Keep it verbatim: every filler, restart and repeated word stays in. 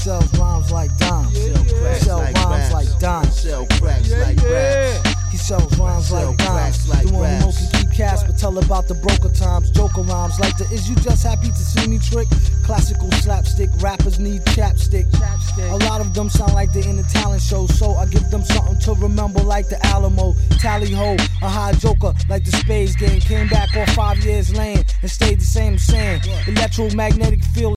sells rhymes like dimes. Sell cracks Sell like rhymes raps. like dimes. Sell cracks like raps. He sells rhymes Sell like dimes. cracks like The one who knows raps. to keep cash, but tell about the broker times. Joker rhymes like the is you just happy to see me trick? Classical slapstick, rappers need chapstick. A lot of them sound like they're in a talent show, so I give them something to remember like the Alamo. Tally ho, a high joker like the Spades game. Came back all five years lane and stayed the same, saying electromagnetic field